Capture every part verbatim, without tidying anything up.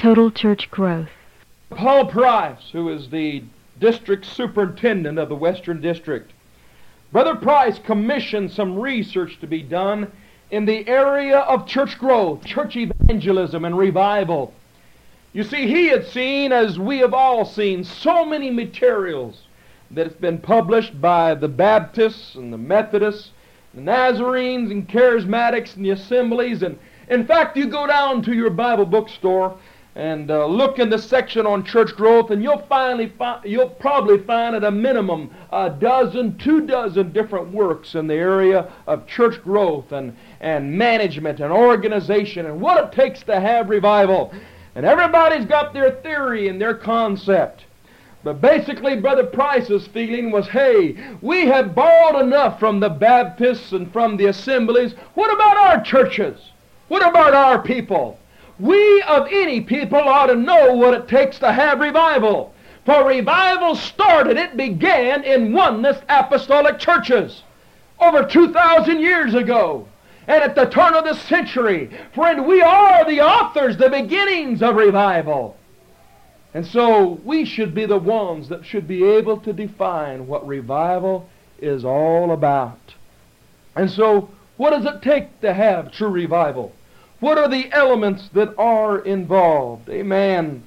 Total Church Growth. Paul Price, who is the district superintendent of the Western District, Brother Price commissioned some research to be done in the area of church growth, church evangelism, and revival. You see, he had seen, as we have all seen, so many materials that have been published by the Baptists and the Methodists, the Nazarenes and Charismatics and the Assemblies. And in fact, you go down to your Bible bookstore and uh, look in the section on church growth, and you'll finally fi- you'll probably find at a minimum a dozen, two dozen different works in the area of church growth and, and management and organization and what it takes to have revival. And everybody's got their theory and their concept. But basically, Brother Price's feeling was, hey, we have borrowed enough from the Baptists and from the Assemblies. What about our churches? What about our people? We of any people ought to know what it takes to have revival. For revival started, it began in oneness apostolic churches over two thousand years ago. And at the turn of the century, friend, we are the authors, the beginnings of revival. And so we should be the ones that should be able to define what revival is all about. And so, what does it take to have true revival? What are the elements that are involved? Amen.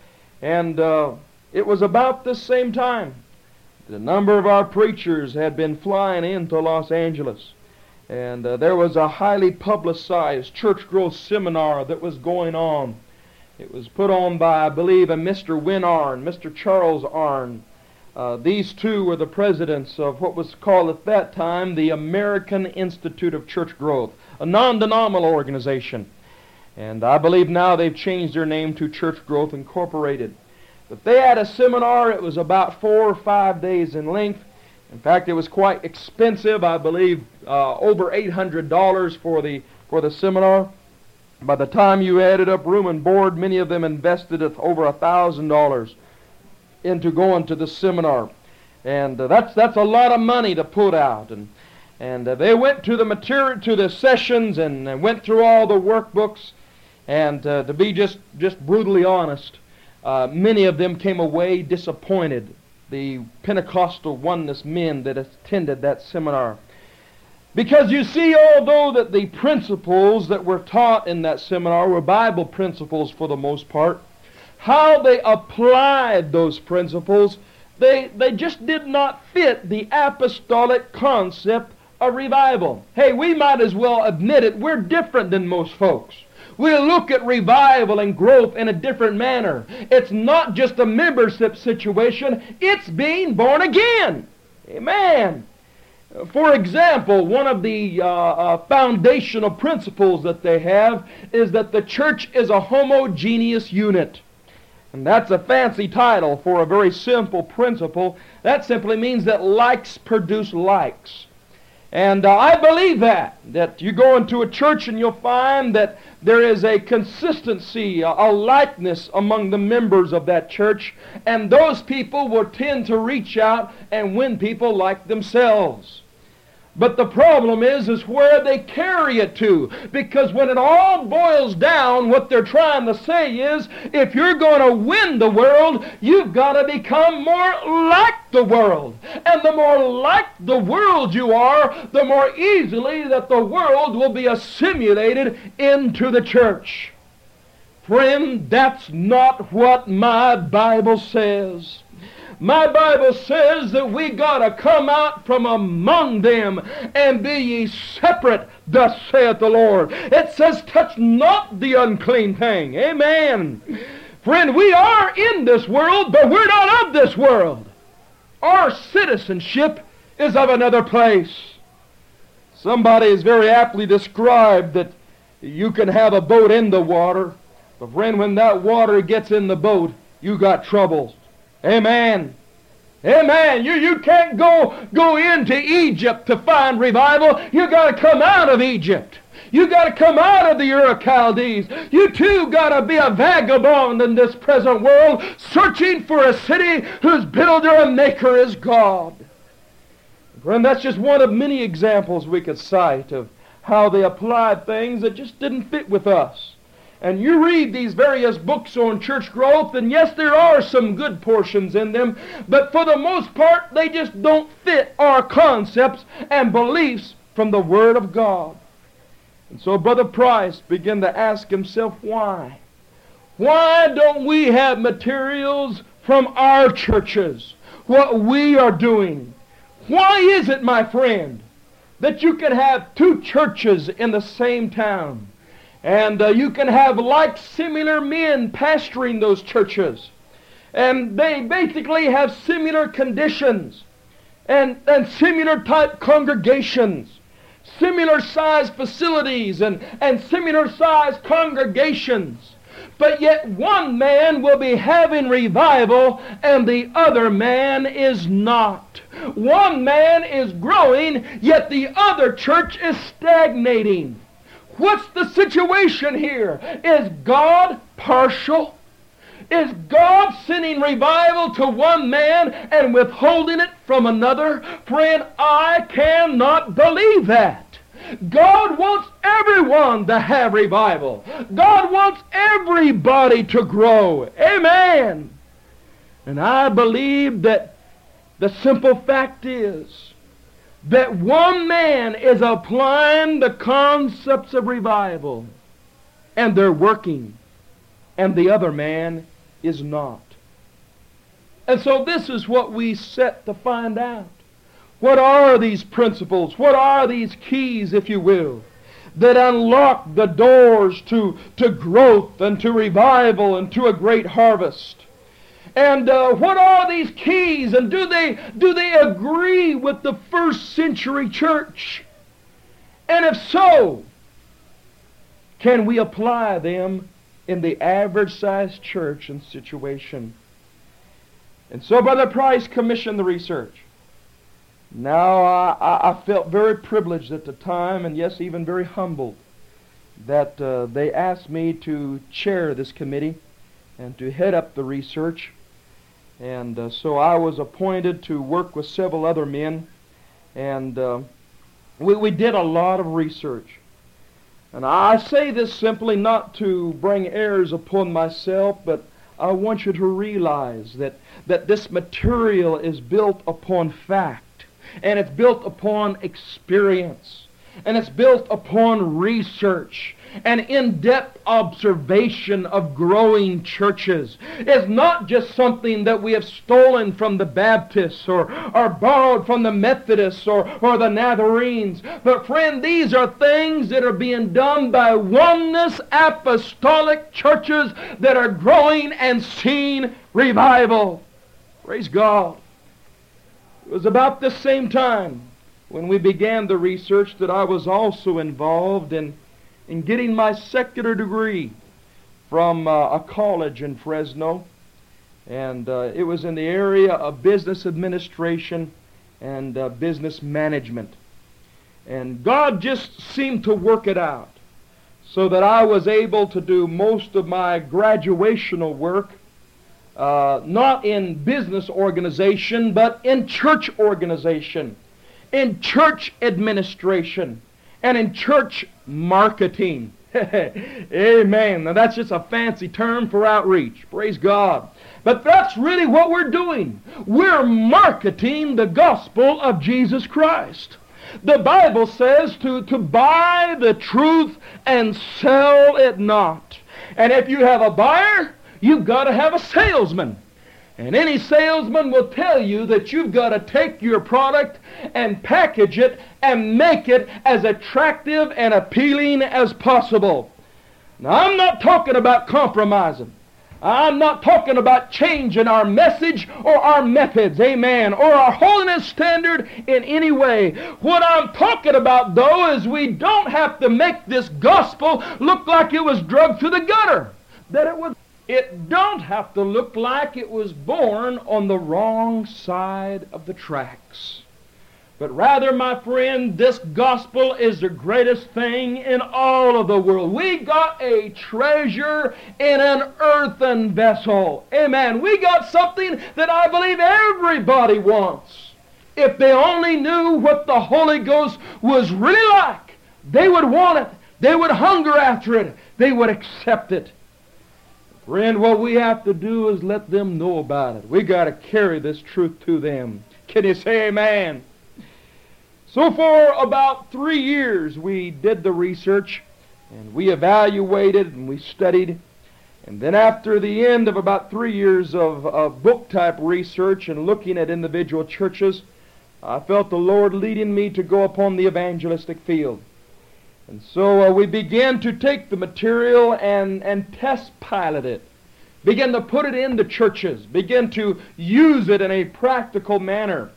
And uh, it was about this same time the number of our preachers had been flying into Los Angeles. And uh, there was a highly publicized church growth seminar that was going on. It was put on by, I believe, a Mister Win Arn, Mister Charles Arn. Uh, these two were the presidents of what was called at that time the American Institute of Church Growth, a non-denominational organization. And I believe now they've changed their name to Church Growth Incorporated. But they had a seminar. It was about four or five days in length. In fact, it was quite expensive. I believe uh, over eight hundred dollars for the for the seminar. By the time you added up room and board, many of them invested over a thousand dollars into going to the seminar, and uh, that's that's a lot of money to put out. And and uh, they went to the material, to the sessions, and, and went through all the workbooks. And uh, to be just just brutally honest, uh, many of them came away disappointed. The Pentecostal oneness men that attended that seminar. Because you see, although that the principles that were taught in that seminar were Bible principles for the most part, how they applied those principles, they, they just did not fit the apostolic concept of revival. Hey, we might as well admit it, we're different than most folks. We look at revival and growth in a different manner. It's not just a membership situation, it's being born again. Amen. For example, one of the uh, uh, foundational principles that they have is that the church is a homogeneous unit. And that's a fancy title for a very simple principle. That simply means that likes produce likes. And uh, I believe that, that you go into a church and you'll find that there is a consistency, a, a likeness among the members of that church, and those people will tend to reach out and win people like themselves. But the problem is, is where they carry it to. Because when it all boils down, what they're trying to say is, if you're going to win the world, you've got to become more like the world. And the more like the world you are, the more easily that the world will be assimilated into the church. Friend, that's not what my Bible says. My Bible says that we got to come out from among them and be ye separate, thus saith the Lord. It says, touch not the unclean thing. Amen. Friend, we are in this world, but we're not of this world. Our citizenship is of another place. Somebody has very aptly described that you can have a boat in the water, but friend, when that water gets in the boat, you got troubles. Amen. Amen. You, you can't go, go into Egypt to find revival. You got to come out of Egypt. You got to come out of the Ur of Chaldees. You too got to be a vagabond in this present world, searching for a city whose builder and maker is God. Friend, that's just one of many examples we could cite of how they applied things that just didn't fit with us. And you read these various books on church growth, and yes, there are some good portions in them, but for the most part, they just don't fit our concepts and beliefs from the Word of God. And so Brother Price began to ask himself, why? Why don't we have materials from our churches, what we are doing? Why is it, my friend, that you can have two churches in the same town, and uh, you can have like similar men pastoring those churches, and they basically have similar conditions and, and similar type congregations, similar size facilities and, and similar size congregations, but yet one man will be having revival and the other man is not. One man is growing, yet the other church is stagnating. What's the situation here? Is God partial? Is God sending revival to one man and withholding it from another? Friend, I cannot believe that. God wants everyone to have revival. God wants everybody to grow. Amen. And I believe that the simple fact is that one man is applying the concepts of revival, and they're working, and the other man is not. And so this is what we set to find out. What are these principles? What are these keys, if you will, that unlock the doors to, to growth and to revival and to a great harvest? And uh, what are these keys, and do they, do they agree with the first century church? And if so, can we apply them in the average sized church and situation? And so Brother Price commissioned the research. Now I, I felt very privileged at the time, and yes, even very humbled, that uh, they asked me to chair this committee and to head up the research. And uh, so I was appointed to work with several other men, and uh, we, we did a lot of research. And I say this simply not to bring airs upon myself, but I want you to realize that, that this material is built upon fact, and it's built upon experience, and it's built upon research and in-depth observation of growing churches. It's not just something that we have stolen from the Baptists or, or borrowed from the Methodists or, or the Nazarenes. But friend, these are things that are being done by oneness apostolic churches that are growing and seeing revival. Praise God. It was about the same time when we began the research that I was also involved in in getting my secular degree from uh, a college in Fresno. And uh, it was in the area of business administration and uh, business management. And God just seemed to work it out so that I was able to do most of my graduational work uh, not in business organization, but in church organization, in church administration, and in church marketing. Amen. Now that's just a fancy term for outreach. Praise God. But that's really what we're doing. We're marketing the gospel of Jesus Christ. The Bible says to, to buy the truth and sell it not. And if you have a buyer, you've got to have a salesman. And any salesman will tell you that you've got to take your product and package it and make it as attractive and appealing as possible. Now, I'm not talking about compromising. I'm not talking about changing our message or our methods, amen, or our holiness standard in any way. What I'm talking about, though, is we don't have to make this gospel look like it was drugged through the gutter. That it was. It don't have to look like it was born on the wrong side of the tracks. But rather, my friend, this gospel is the greatest thing in all of the world. We got a treasure in an earthen vessel. Amen. We got something that I believe everybody wants. If they only knew what the Holy Ghost was really like, they would want it. They would hunger after it. they would accept it. Friend, what we have to do is let them know about it. We got to carry this truth to them. Can you say amen? So for about three years we did the research, and we evaluated and we studied. And then after the end of about three years of, of book-type research and looking at individual churches, I felt the Lord leading me to go upon the evangelistic field. And so uh, we began to take the material and, and test pilot it. Begin to put it into churches. Begin to use it in a practical manner.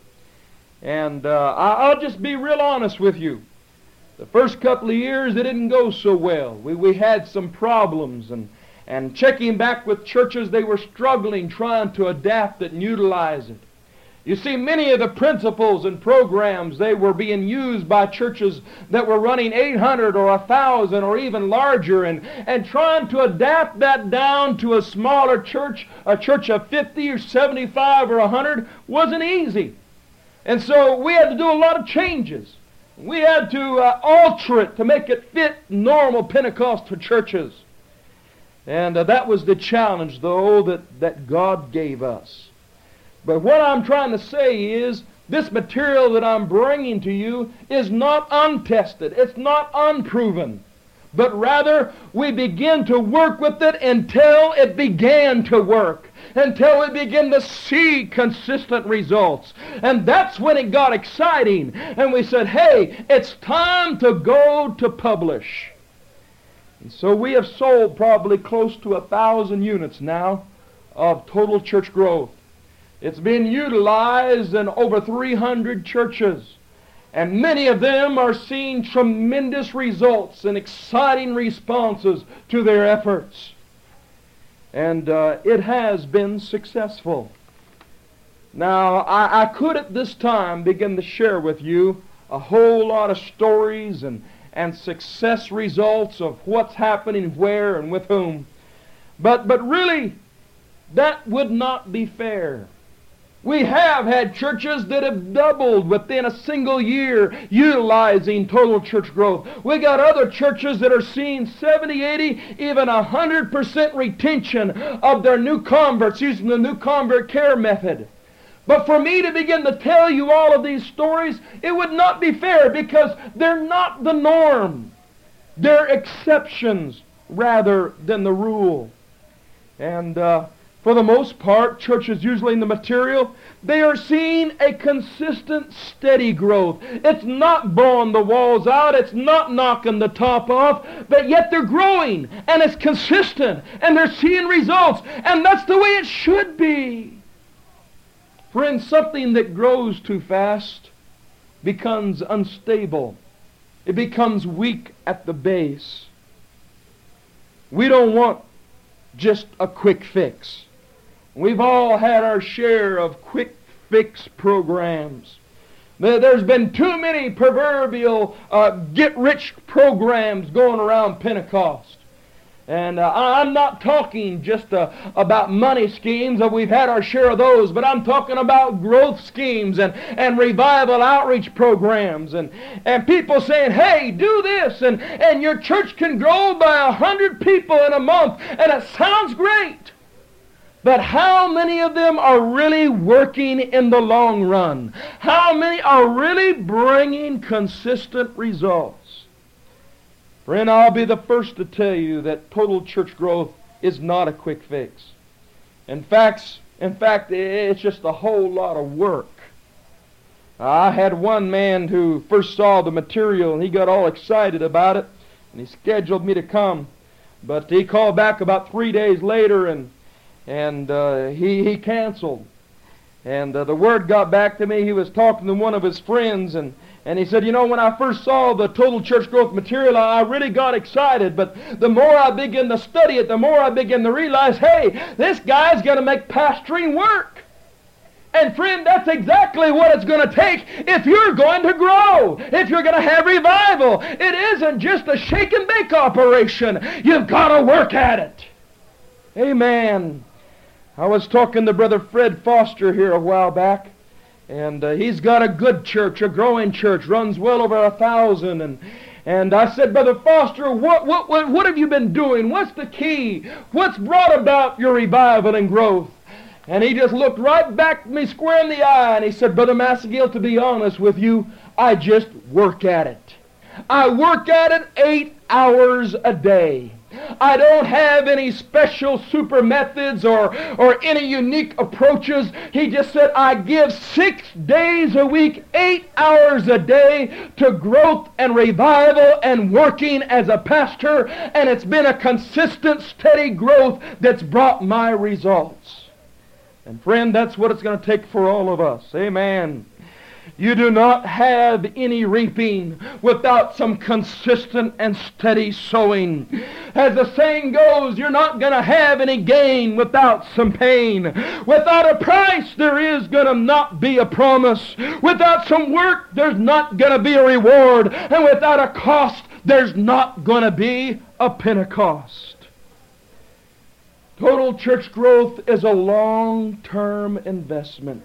And uh, I'll just be real honest with you. The first couple of years, it didn't go so well. We, we had some problems. And, and checking back with churches, they were struggling, trying to adapt it and utilize it. You see, many of the principles and programs, they were being used by churches that were running eight hundred or one thousand or even larger, and, and trying to adapt that down to a smaller church, a church of fifty or seventy-five or one hundred, wasn't easy. And so we had to do a lot of changes. We had to uh, alter it to make it fit normal Pentecostal churches. And uh, that was the challenge, though, that, that God gave us. But what I'm trying to say is, this material that I'm bringing to you is not untested. It's not unproven. But rather, we begin to work with it until it began to work. Until we begin to see consistent results. And that's when it got exciting. And we said, hey, it's time to go to publish. And so we have sold probably close to a thousand units now of Total Church Growth. It's been utilized in over three hundred churches. And many of them are seeing tremendous results and exciting responses to their efforts. And uh, it has been successful. Now, I, I could at this time begin to share with you a whole lot of stories and, and success results of what's happening where and with whom. But, but really, that would not be fair. We have had churches that have doubled within a single year utilizing Total Church Growth. We got other churches that are seeing seventy, eighty, even one hundred percent retention of their new converts using the new convert care method. But for me to begin to tell you all of these stories, it would not be fair because they're not the norm. They're exceptions rather than the rule. And uh, for the most part, churches usually in the material, they are seeing a consistent, steady growth. It's not blowing the walls out, it's not knocking the top off, but yet they're growing, and it's consistent, and they're seeing results, and that's the way it should be. Friends, something that grows too fast becomes unstable. It becomes weak at the base. We don't want just a quick fix. We've all had our share of quick fix programs. There's been too many proverbial uh, get-rich programs going around Pentecost. And uh, I'm not talking just uh, about money schemes. Uh, we've had our share of those. But I'm talking about growth schemes and, and revival outreach programs. And, and people saying, hey, do this. And, and your church can grow by a hundred people in a month. And it sounds great. But how many of them are really working in the long run? How many are really bringing consistent results? Friend, I'll be the first to tell you that Total Church Growth is not a quick fix. In fact, in fact, it's just a whole lot of work. I had one man who first saw the material and he got all excited about it and he scheduled me to come. But he called back about three days later and And uh, he, he canceled. And uh, the word got back to me. He was talking to one of his friends. And, and he said, you know, when I first saw the Total Church Growth material, I really got excited. But the more I begin to study it, the more I begin to realize, hey, this guy's going to make pastoring work. And friend, that's exactly what it's going to take if you're going to grow, if you're going to have revival. It isn't just a shake and bake operation. You've got to work at it. Amen. I was talking to Brother Fred Foster here a while back, and uh, he's got a good church, a growing church, runs well over a thousand, and And I said, Brother Foster, what, what, what, what have you been doing? What's the key? What's brought about your revival and growth? And he just looked right back at me square in the eye, and he said, Brother Massagill, to be honest with you, I just work at it. I work at it eight hours a day. I don't have any special super methods or, or any unique approaches. He just said, I give six days a week, eight hours a day to growth and revival and working as a pastor, and it's been a consistent, steady growth that's brought my results. And friend, that's what it's going to take for all of us. Amen. You do not have any reaping without some consistent and steady sowing. As the saying goes, you're not going to have any gain without some pain. Without a price, there is going to not be a promise. Without some work, there's not going to be a reward. And without a cost, there's not going to be a Pentecost. Total church growth is a long-term investment.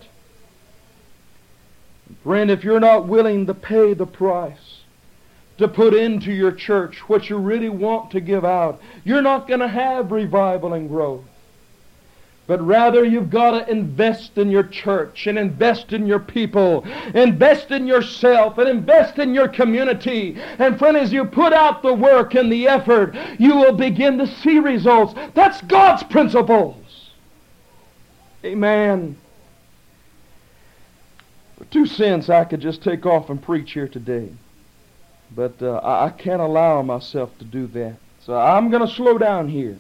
Friend, if you're not willing to pay the price to put into your church what you really want to give out, you're not going to have revival and growth. But rather, you've got to invest in your church and invest in your people, invest in yourself and invest in your community. And friend, as you put out the work and the effort, you will begin to see results. That's God's principles. Amen. For two cents, I could just take off and preach here today. But uh, I, I can't allow myself to do that. So I'm going to slow down here.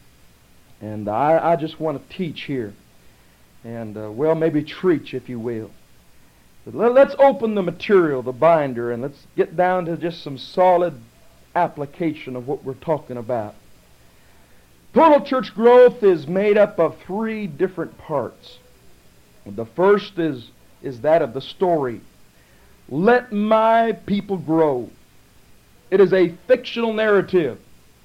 And I, I just want to teach here. And, uh, well, maybe preach, if you will. But let, let's open the material, the binder, and let's get down to just some solid application of what we're talking about. Total church growth is made up of three different parts. The first is is that of the story. Let my people grow. It is a fictional narrative.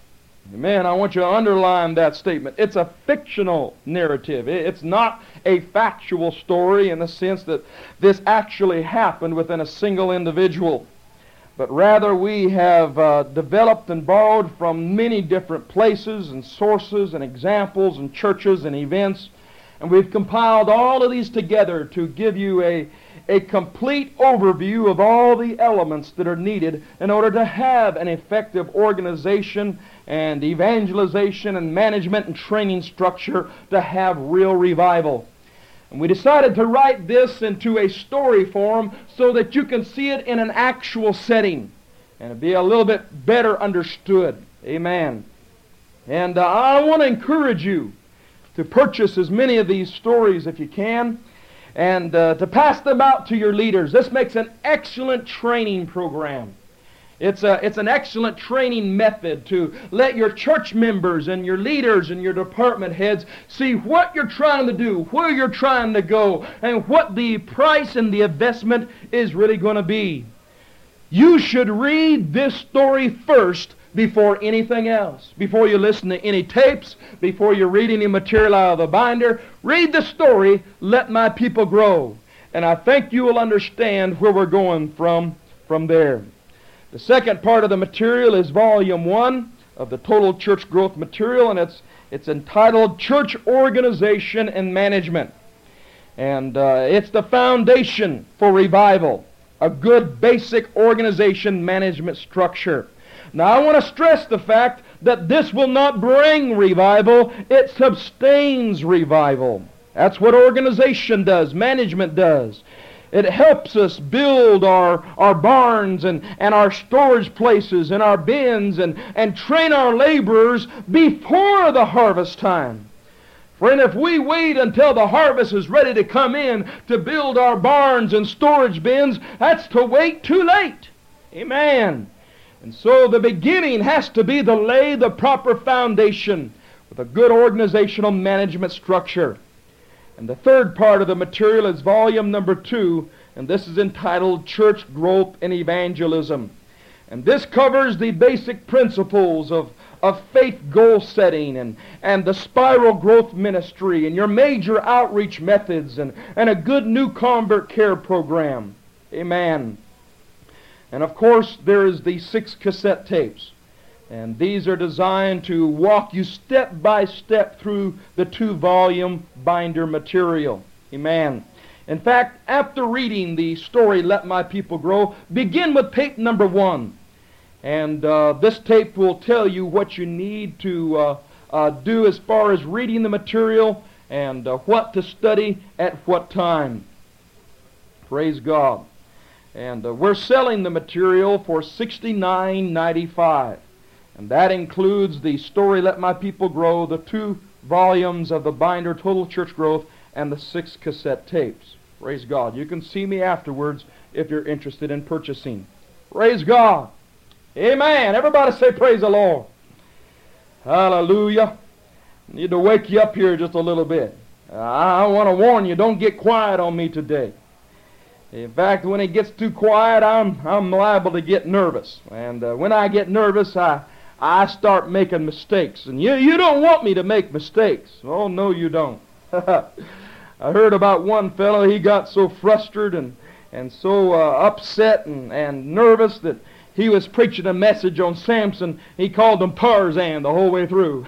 Man, I want you to underline that statement. It's a fictional narrative. It's not a factual story in the sense that this actually happened within a single individual. But rather we have uh, developed and borrowed from many different places and sources and examples and churches and events. And we've compiled all of these together to give you a, a complete overview of all the elements that are needed in order to have an effective organization and evangelization and management and training structure to have real revival. And we decided to write this into a story form so that you can see it in an actual setting and it'd be a little bit better understood. Amen. And uh, I want to encourage you to purchase as many of these stories if you can, and uh, to pass them out to your leaders. This makes an excellent training program. It's, a, it's an excellent training method to let your church members and your leaders and your department heads see what you're trying to do, where you're trying to go, and what the price and the investment is really going to be. You should read this story first before anything else. Before you listen to any tapes, before you read any material out of the binder, read the story, Let My People Grow. And I think you will understand where we're going from, from there. The second part of the material is volume one of the Total Church Growth material, and it's, it's entitled Church Organization and Management. And uh, it's the foundation for revival, a good basic organization management structure. Now, I want to stress the fact that this will not bring revival, it sustains revival. That's what organization does, management does. It helps us build our, our barns and, and our storage places and our bins and, and train our laborers before the harvest time. Friend, if we wait until the harvest is ready to come in to build our barns and storage bins, that's to wait too late. Amen. And so the beginning has to be to lay the proper foundation with a good organizational management structure. And the third part of the material is volume number two, and this is entitled Church Growth and Evangelism. And this covers the basic principles of, of faith goal setting and, and the spiral growth ministry and your major outreach methods and, and a good new convert care program. Amen. And of course, there is the six cassette tapes. And these are designed to walk you step by step through the two-volume binder material. Amen. In fact, after reading the story, Let My People Grow, begin with tape number one. And uh, this tape will tell you what you need to uh, uh, do as far as reading the material and uh, what to study at what time. Praise God. And uh, we're selling the material for sixty-nine ninety-five. And that includes the story, Let My People Grow, the two volumes of the binder, Total Church Growth, and the six cassette tapes. Praise God. You can see me afterwards if you're interested in purchasing. Praise God. Amen. Everybody say praise the Lord. Hallelujah. I need to wake you up here just a little bit. I want to warn you, don't get quiet on me today. In fact, when it gets too quiet, I'm, I'm liable to get nervous. And uh, when I get nervous, I, I start making mistakes. And you, you don't want me to make mistakes. Oh, no, you don't. I heard about one fellow, he got so frustrated and, and so uh, upset and, and nervous that he was preaching a message on Samson. He called him Tarzan the whole way through.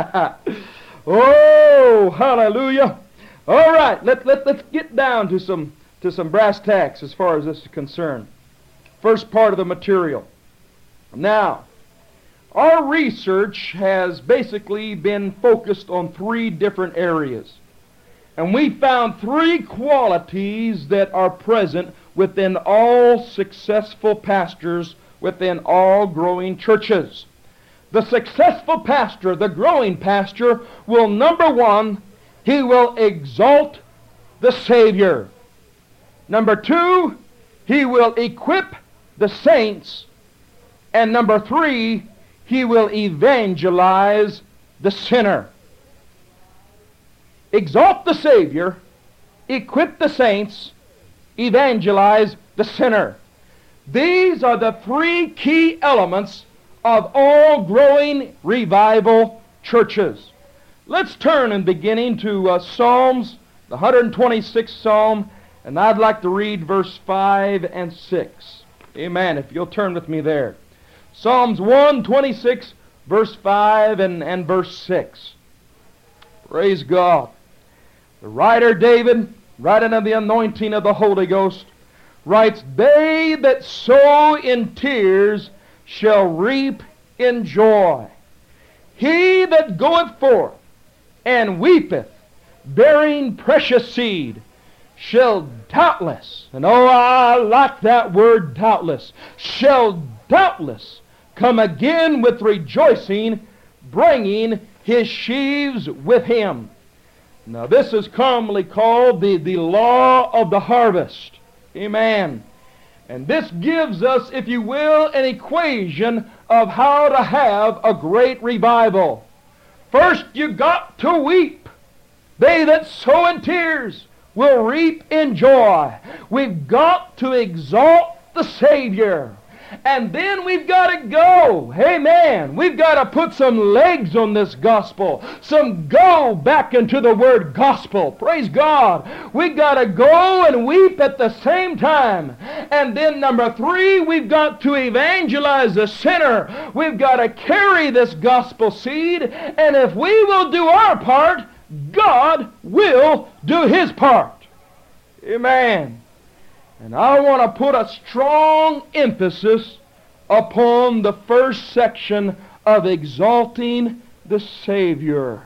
Oh, hallelujah. All right, let, let, let's get down to some, to some brass tacks as far as this is concerned. First part of the material. Now, our research has basically been focused on three different areas. And we found three qualities that are present within all successful pastors, within all growing churches. The successful pastor, the growing pastor, will, number one, he will exalt the Savior. Number two, he will equip the saints. And number three, he will evangelize the sinner. Exalt the Savior, equip the saints, evangelize the sinner. These are the three key elements of all growing revival churches. Let's turn in beginning to uh, Psalms, the one hundred twenty-sixth Psalm, and I'd like to read verse five and six. Amen, if you'll turn with me there. Psalms one twenty-six, verse five and, and verse six. Praise God. The writer David, writing of the anointing of the Holy Ghost, writes, "They that sow in tears shall reap in joy. He that goeth forth and weepeth, bearing precious seed, shall doubtless," and oh, I like that word doubtless, "shall doubtless come again with rejoicing, bringing his sheaves with him." Now this is commonly called the, the law of the harvest. Amen. And this gives us, if you will, an equation of how to have a great revival. First, you got to weep. They that sow in tears will reap in joy. We've got to exalt the Savior. And then we've got to go. Amen. We've got to put some legs on this gospel. Some go back into the word gospel. Praise God. We've got to go and weep at the same time. And then number three, we've got to evangelize the sinner. We've got to carry this gospel seed. And if we will do our part, God will do His part. Amen. And I want to put a strong emphasis upon the first section of exalting the Savior.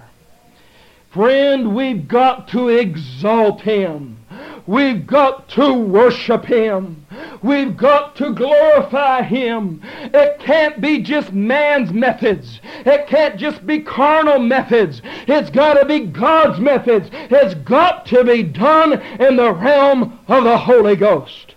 Friend, we've got to exalt Him. We've got to worship Him. We've got to glorify Him. It can't be just man's methods. It can't just be carnal methods. It's got to be God's methods. It's got to be done in the realm of the Holy Ghost.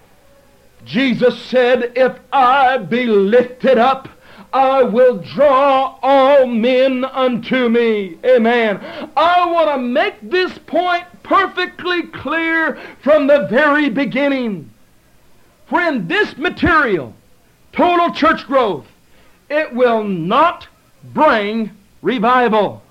Jesus said, "If I be lifted up, I will draw all men unto me." Amen. I want to make this point perfectly clear from the very beginning. Friend, this material, Total Church Growth, it will not bring revival.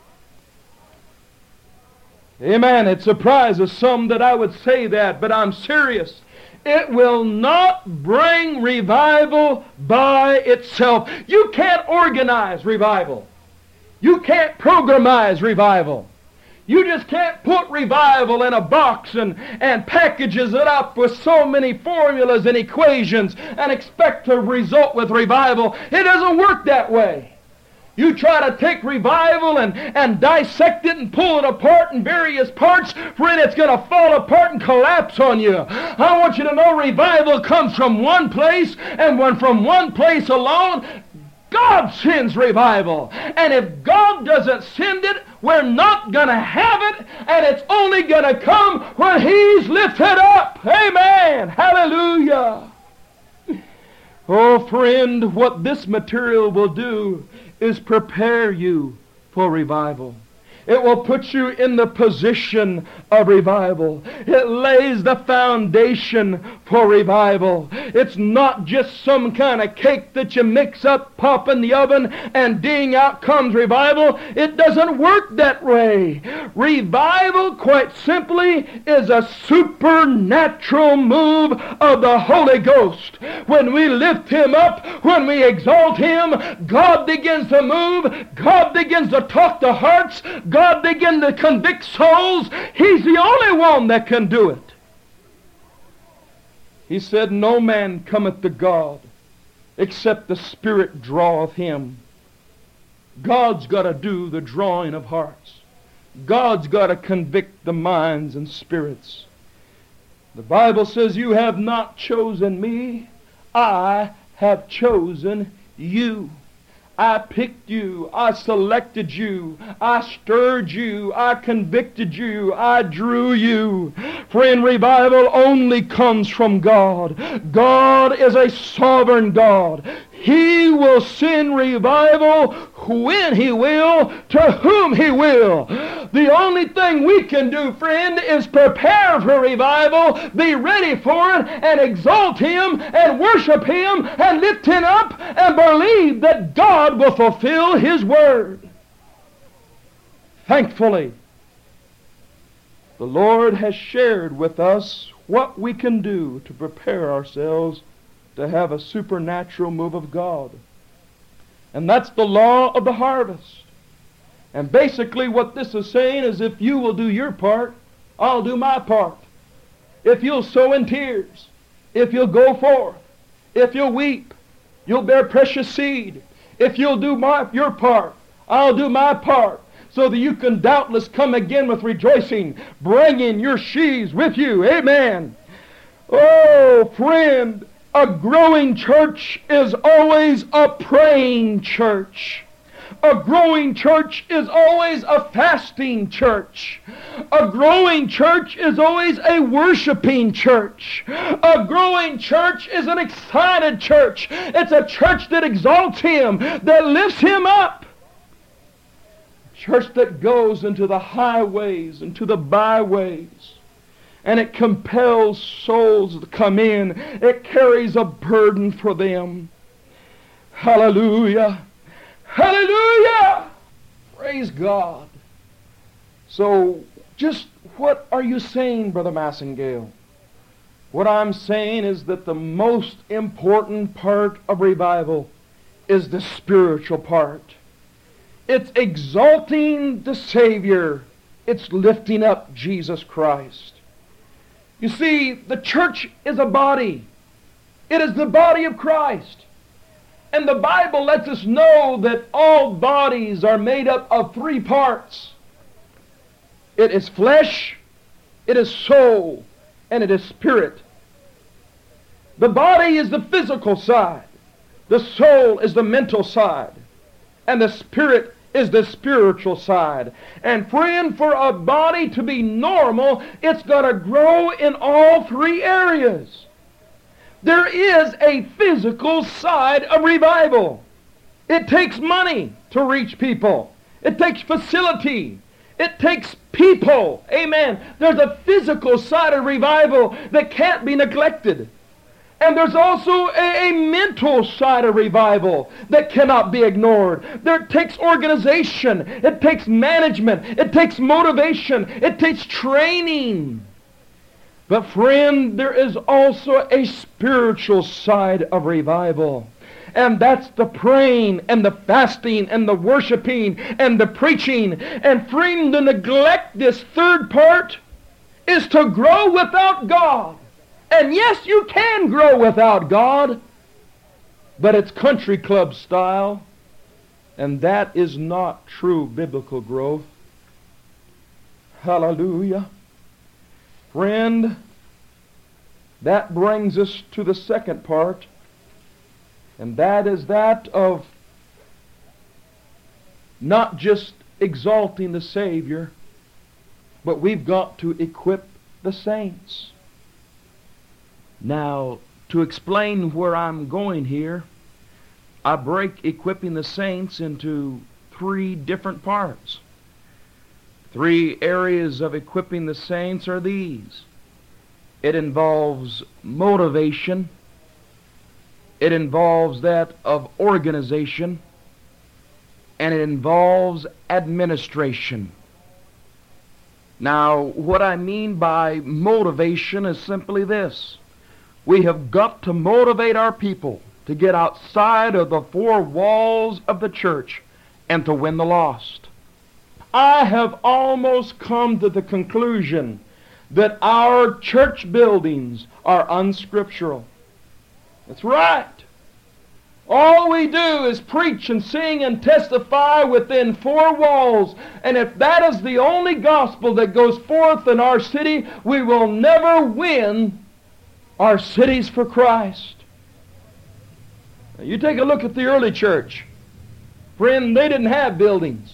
Amen. It surprises some that I would say that, but I'm serious. It will not bring revival by itself. You can't organize revival. You can't programize revival. You just can't put revival in a box and, and packages it up with so many formulas and equations and expect to result with revival. It doesn't work that way. You try to take revival and, and dissect it and pull it apart in various parts, friend, it's going to fall apart and collapse on you. I want you to know revival comes from one place, and when from one place alone, God sends revival. And if God doesn't send it, we're not going to have it, and it's only going to come when He's lifted up. Amen. Hallelujah. Oh, friend, what this material will do is prepare you for revival. It will put you in the position of revival. It lays the foundation for revival. It's not just some kind of cake that you mix up, pop in the oven, and ding, out comes revival. It doesn't work that way. Revival, quite simply, is a supernatural move of the Holy Ghost. When we lift Him up, when we exalt Him, God begins to move. God begins to talk to hearts. God begins to convict souls. He's the only one that can do it. He said, no man cometh to God except the Spirit draweth him. God's got to do the drawing of hearts. God's got to convict the minds and spirits. The Bible says, you have not chosen me, I have chosen you. I picked you, I selected you, I stirred you, I convicted you, I drew you. Friend, revival only comes from God. God is a sovereign God. He will send revival when He will, to whom He will. The only thing we can do, friend, is prepare for revival, be ready for it, and exalt Him, and worship Him, and lift Him up, and believe that God will fulfill His word. Thankfully, the Lord has shared with us what we can do to prepare ourselves to have a supernatural move of God. And that's the law of the harvest. And basically what this is saying is, if you will do your part, I'll do my part. If you'll sow in tears, if you'll go forth, if you'll weep, you'll bear precious seed. If you'll do my, your part, I'll do my part, so that you can doubtless come again with rejoicing, bringing your sheaves with you. Amen. Oh, friend, a growing church is always a praying church. A growing church is always a fasting church. A growing church is always a worshiping church. A growing church is an excited church. It's a church that exalts Him, that lifts Him up. A church that goes into the highways, into the byways, and it compels souls to come in. It carries a burden for them. Hallelujah. Hallelujah! Praise God. So, just what are you saying, Brother Massengale? What I'm saying is that the most important part of revival is the spiritual part. It's exalting the Savior. It's lifting up Jesus Christ. You see, the church is a body. It is the body of Christ. And the Bible lets us know that all bodies are made up of three parts. It is flesh, it is soul, and it is spirit. The body is the physical side. The soul is the mental side. And the spirit is the spiritual side. And friend, for a body to be normal, it's got to grow in all three areas. There is a physical side of revival. It takes money to reach people. It takes facility. It takes people. Amen. There's a physical side of revival that can't be neglected. And there's also a, a mental side of revival that cannot be ignored. There it takes organization. It takes management. It takes motivation. It takes training. But friend, there is also a spiritual side of revival. And that's the praying and the fasting and the worshiping and the preaching. And friend, to neglect this third part is to grow without God. And yes, you can grow without God, but it's country club style. And that is not true biblical growth. Hallelujah. Friend, that brings us to the second part, and that is that of not just exalting the Savior, but we've got to equip the saints. Now, to explain where I'm going here, I break equipping the saints into three different parts. Three areas of equipping the saints are these. It involves motivation. It involves that of organization. And it involves administration. Now, what I mean by motivation is simply this. We have got to motivate our people to get outside of the four walls of the church and to win the lost. I have almost come to the conclusion that our church buildings are unscriptural. That's right. All we do is preach and sing and testify within four walls. And if that is the only gospel that goes forth in our city, we will never win our cities for Christ. Now, you take a look at the early church. Friend, they didn't have buildings.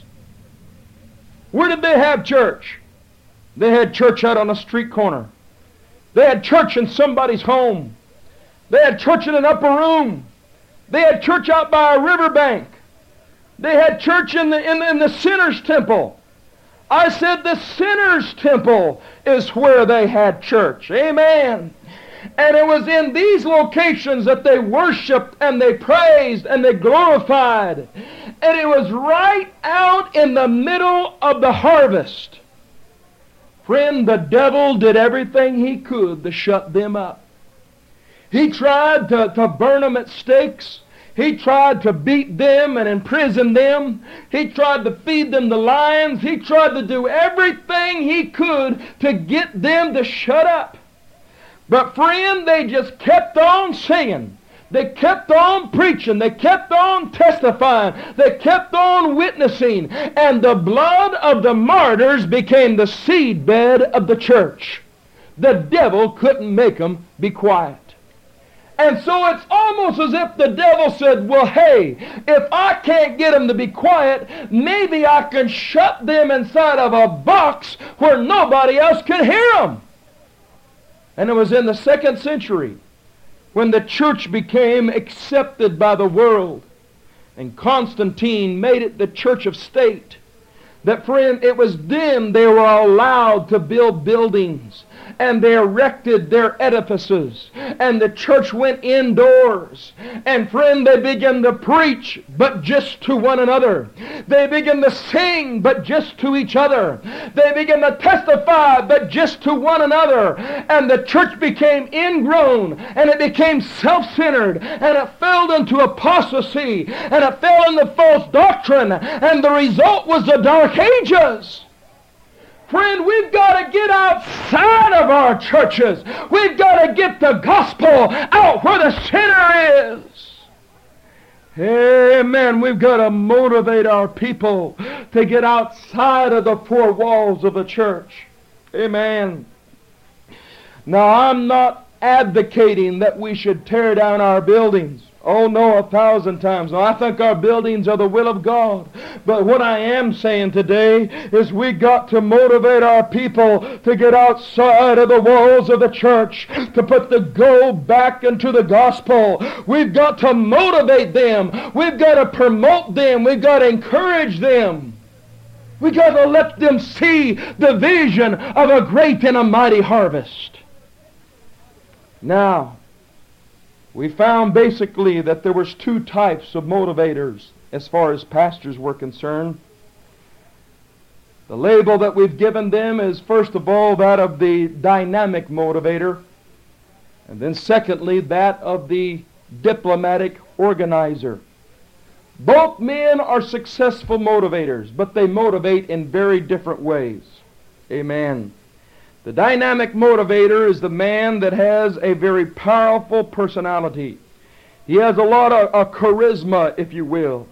Where did they have church? They had church out on a street corner. They had church in somebody's home. They had church in an upper room. They had church out by a riverbank. They had church in the, in the, in the sinner's temple. I said the sinner's temple is where they had church. Amen. And it was in these locations that they worshiped and they praised and they glorified. And it was right out in the middle of the harvest. Friend, the devil did everything he could to shut them up. He tried to, to burn them at stakes. He tried to beat them and imprison them. He tried to feed them to lions. He tried to do everything he could to get them to shut up. But friend, they just kept on singing. They kept on preaching. They kept on testifying. They kept on witnessing. And the blood of the martyrs became the seedbed of the church. The devil couldn't make them be quiet. And so it's almost as if the devil said, well, hey, if I can't get them to be quiet, maybe I can shut them inside of a box where nobody else can hear them. And it was in the second century when the church became accepted by the world and Constantine made it the church of state. That, friend, it was then they were allowed to build buildings and they erected their edifices and the church went indoors. And friend, they began to preach, but just to one another. They began to sing, but just to each other. They began to testify, but just to one another. And the church became ingrown and it became self-centered and it fell into apostasy and it fell into false doctrine, and the result was the Dark Ages. Friend, we've got to get outside of our churches. We've got to get the gospel out where the sinner is. Amen. We've got to motivate our people to get outside of the four walls of the church. Amen. Now, I'm not advocating that we should tear down our buildings. Oh no, a thousand times. No, I think our buildings are the will of God. But what I am saying today is we got to motivate our people to get outside of the walls of the church, to put the gold back into the gospel. We've got to motivate them. We've got to promote them. We've got to encourage them. We've got to let them see the vision of a great and a mighty harvest. Now, we found basically that there was two types of motivators as far as pastors were concerned. The label that we've given them is, first of all, that of the dynamic motivator, and then secondly, that of the diplomatic organizer. Both men are successful motivators, but they motivate in very different ways. Amen. The dynamic motivator is the man that has a very powerful personality. He has a lot of a charisma, if you will.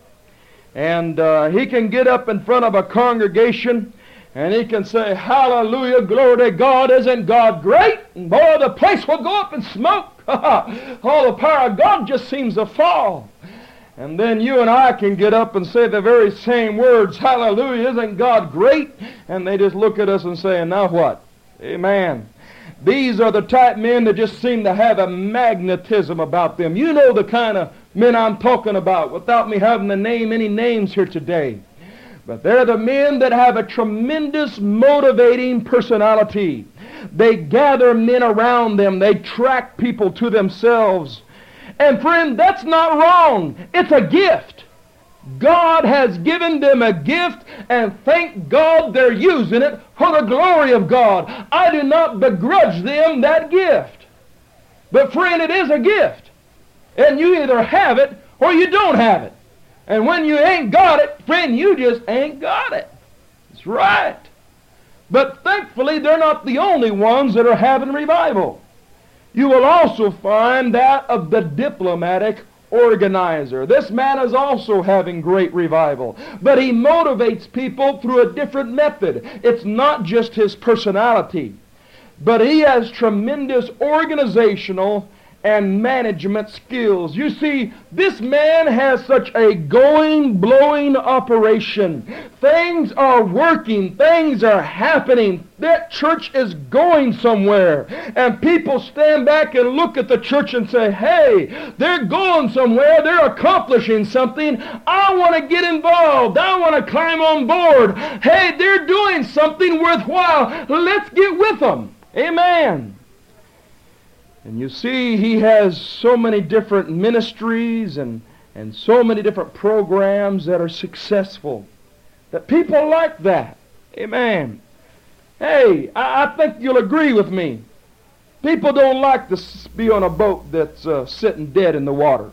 And uh, he can get up in front of a congregation and he can say, "Hallelujah, glory to God, isn't God great?" And boy, the place will go up in smoke. All the power of God just seems to fall. And then you and I can get up and say the very same words, "Hallelujah, isn't God great?" And they just look at us and say, "Now what?" Amen. These are the type men that just seem to have a magnetism about them. You know the kind of men I'm talking about without me having to name any names here today. But they're the men that have a tremendous motivating personality. They gather men around them. They track people to themselves. And friend, that's not wrong. It's a gift. God has given them a gift, and thank God they're using it for the glory of God. I do not begrudge them that gift. But friend, it is a gift. And you either have it or you don't have it. And when you ain't got it, friend, you just ain't got it. That's right. But thankfully, they're not the only ones that are having revival. You will also find that of the diplomatic organizer. This man is also having great revival, but he motivates people through a different method. It's not just his personality, but he has tremendous organizational and management skills. You see, this man has such a going, blowing operation. Things are working. Things are happening. That church is going somewhere. And people stand back and look at the church and say, "Hey, they're going somewhere. They're accomplishing something. I want to get involved. I want to climb on board. Hey, they're doing something worthwhile. Let's get with them." Amen. And you see, he has so many different ministries and, and so many different programs that are successful, that people like that. Amen. Hey, I, I think you'll agree with me. People don't like to be on a boat that's uh, sitting dead in the water.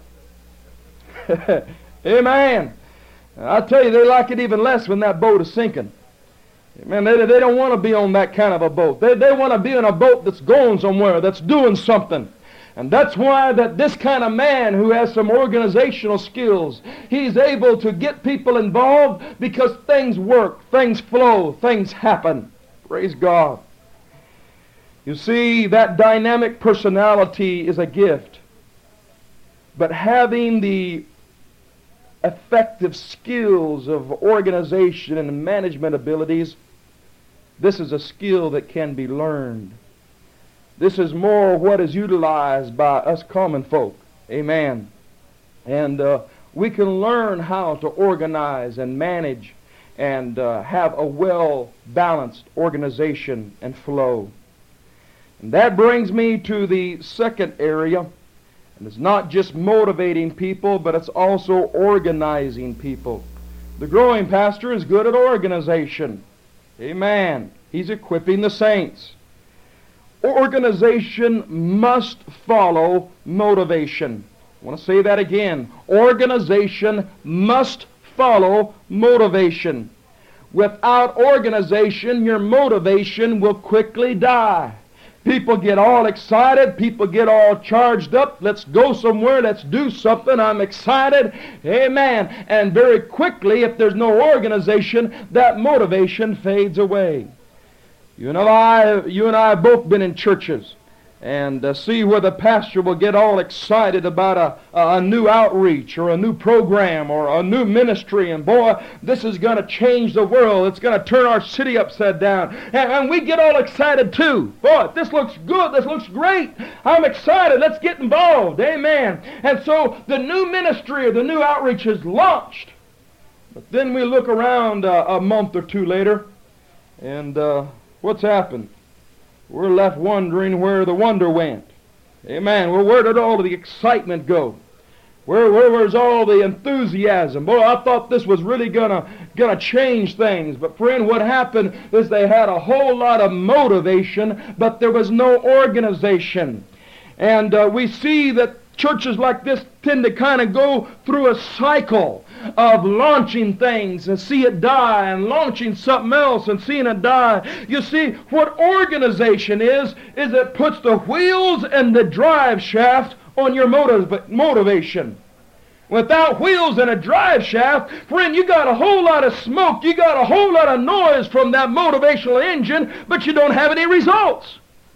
Amen. I tell you, they like it even less when that boat is sinking. Man, they, they don't want to be on that kind of a boat. They, they want to be in a boat that's going somewhere, that's doing something. And that's why that this kind of man who has some organizational skills, he's able to get people involved because things work, things flow, things happen. Praise God. You see, that dynamic personality is a gift. But having the effective skills of organization and management abilities, this is a skill that can be learned. This is more what is utilized by us common folk. Amen. And uh, we can learn how to organize and manage and uh, have a well-balanced organization and flow. And that brings me to the second area. And it's not just motivating people, but it's also organizing people. The growing pastor is good at organization. Amen. He's equipping the saints. Organization must follow motivation. I want to say that again. Organization must follow motivation. Without organization, your motivation will quickly die. People get all excited. People get all charged up. Let's go somewhere. Let's do something. I'm excited. Amen. And very quickly, if there's no organization, that motivation fades away. You and I, you and I have both been in churches and uh, see where the pastor will get all excited about a, a new outreach or a new program or a new ministry, and boy, this is going to change the world. It's going to turn our city upside down. And, and we get all excited too. Boy, this looks good. This looks great. I'm excited. Let's get involved. Amen. And so the new ministry or the new outreach is launched. But then we look around uh, a month or two later, and uh, what's happened? We're left wondering where the wonder went. Amen. Well, where did all of the excitement go? Where, where was all the enthusiasm? Boy, I thought this was really gonna gonna change things. But friend, what happened is they had a whole lot of motivation, but there was no organization. And uh, we see that churches like this tend to kind of go through a cycle of launching things and see it die, and launching something else and seeing it die. You see, what organization is, is it puts the wheels and the drive shaft on your motiv- motivation. Without wheels and a drive shaft, friend, you got a whole lot of smoke, you got a whole lot of noise from that motivational engine, but you don't have any results.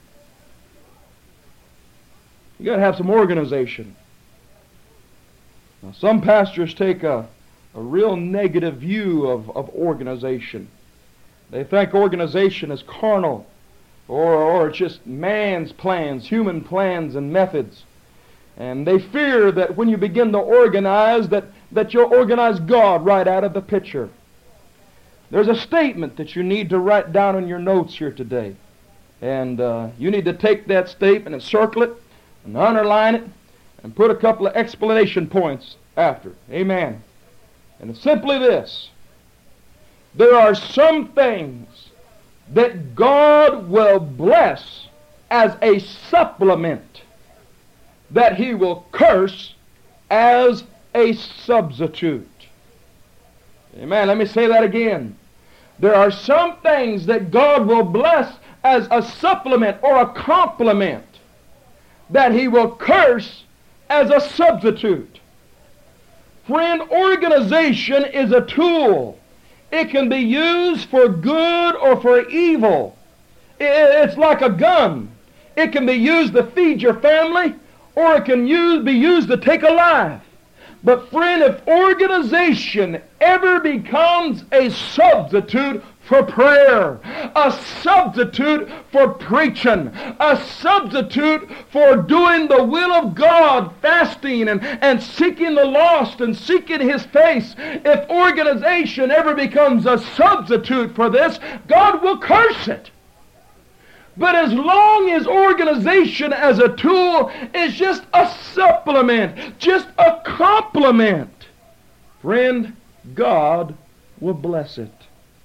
You got to have some organization. Now, some pastors take a, a real negative view of, of organization. They think organization is carnal, or, or it's just man's plans, human plans and methods. And they fear that when you begin to organize, that, that you'll organize God right out of the picture. There's a statement that you need to write down in your notes here today. And uh, you need to take that statement and circle it, and underline it, and put a couple of explanation points after. Amen. And it's simply this: there are some things that God will bless as a supplement that He will curse as a substitute. Amen. Let me say that again. There are some things that God will bless as a supplement or a complement that He will curse as a substitute. Friend, organization is a tool. It can be used for good or for evil. It's like a gun. It can be used to feed your family, or it can use, be used to take a life. But friend, if organization ever becomes a substitute for prayer, a substitute for preaching, a substitute for doing the will of God, fasting and, and seeking the lost and seeking His face, if organization ever becomes a substitute for this, God will curse it. But as long as organization as a tool is just a supplement, just a complement, friend, God will bless it.